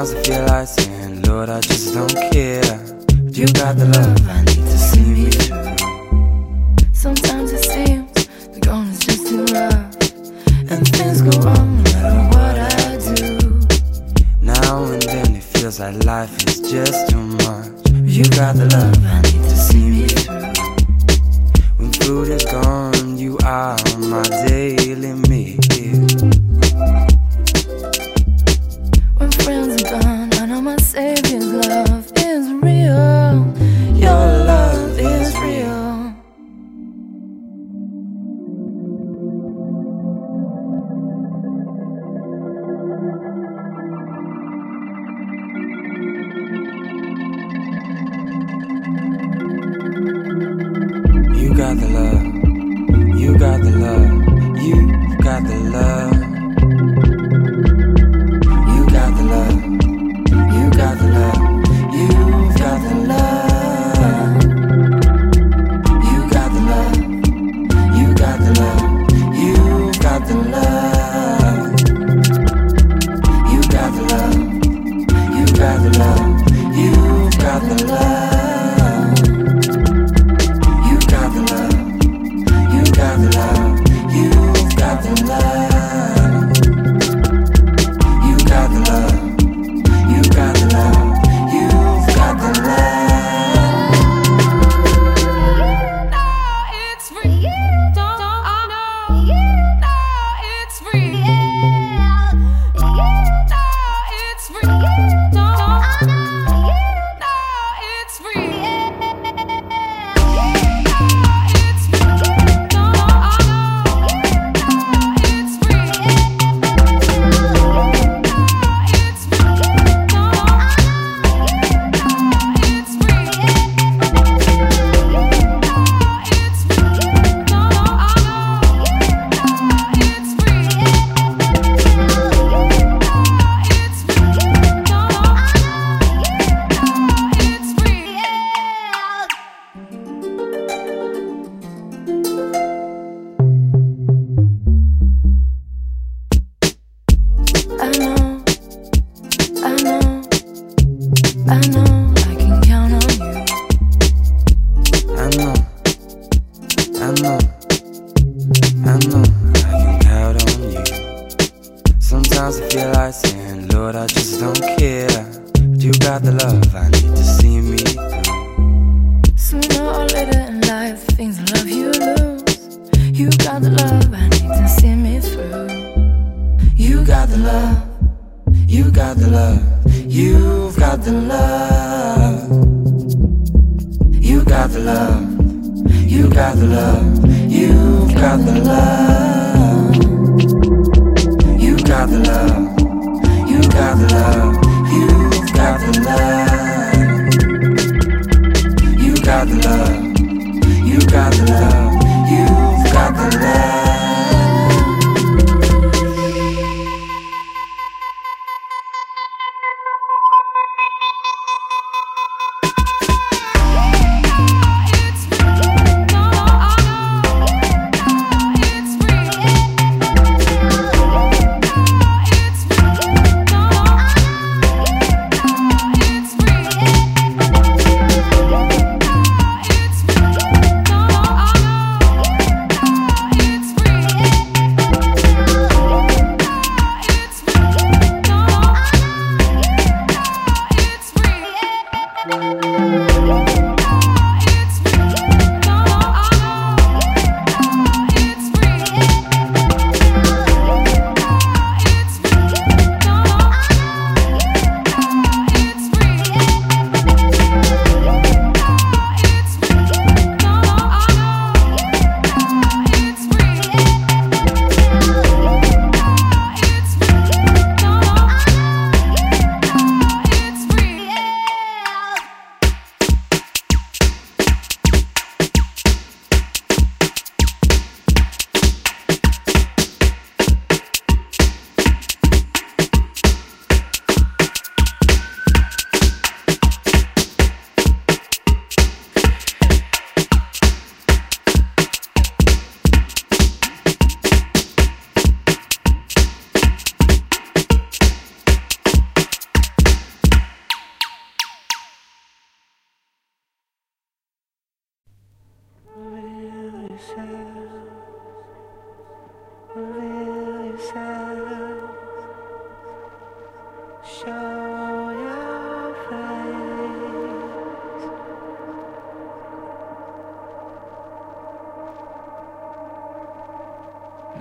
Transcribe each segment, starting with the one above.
Sometimes I feel like saying, Lord, I just don't care. But you got the love I need to see me through. Sometimes it seems the going is just too rough, and things go wrong no matter what I do. Now and then it feels like life is just too much. But you got the love I need to see me through. When food is gone, you are my daily meal. When friends are gone, I know my Savior's love is real. Your love is real. You got the love, you got the love, you've got the love. You got the love, you got the love, you've got the love. You got the love, you got the love, you've got the love. You got the love, you got the love, you've got the love. You got the love, you got the love, you've got the love. You got the love, you got the love, you've got the love. It's free. Don't I know? It's free. It's free. Don't I know? It's free. I know I can count on you. I know I can count on you. Sometimes I feel like saying, Lord, I just don't care. But you got the love I need to see me through. Sooner or later in life, things in love you lose. You got the love I need to see me through. You got the love, you got the love, you've got the love. You got the love, you got the love, you've got the love. You got the love, you got the love, you've got the love. You got the love, you got the love, you've got the love.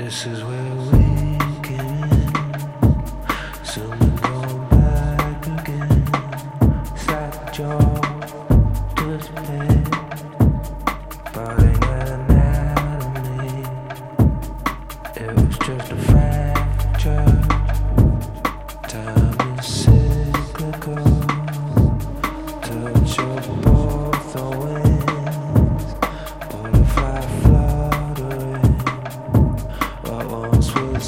This is where we came in. Soon we go back again. Slack jaw to his head. Body got anatomy. It was just a fracture. Time is cyclical. Touch of both the winds. Butterfly fluttering. What once was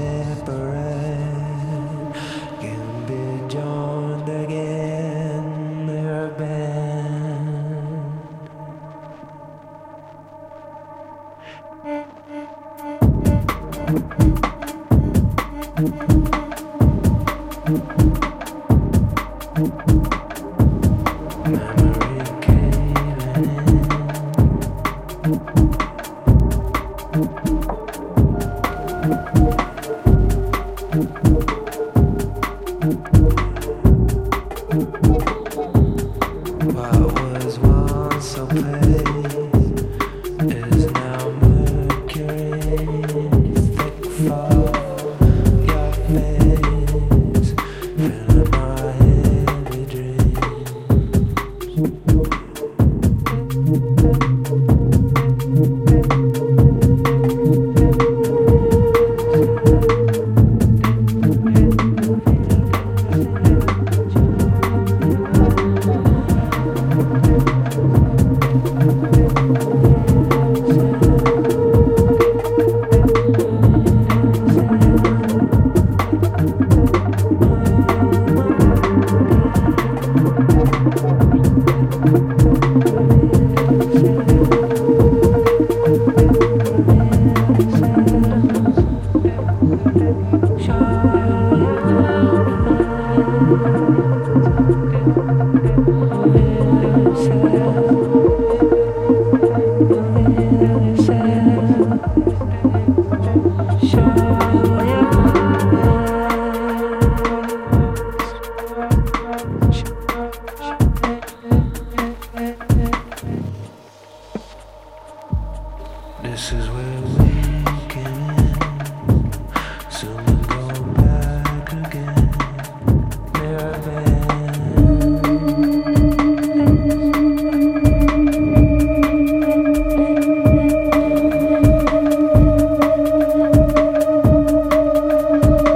separate can be joined again. They're a band. Memory caving in. What was once a place is now mercury. Thick fog, your face, filling my heavy dreams. This is where we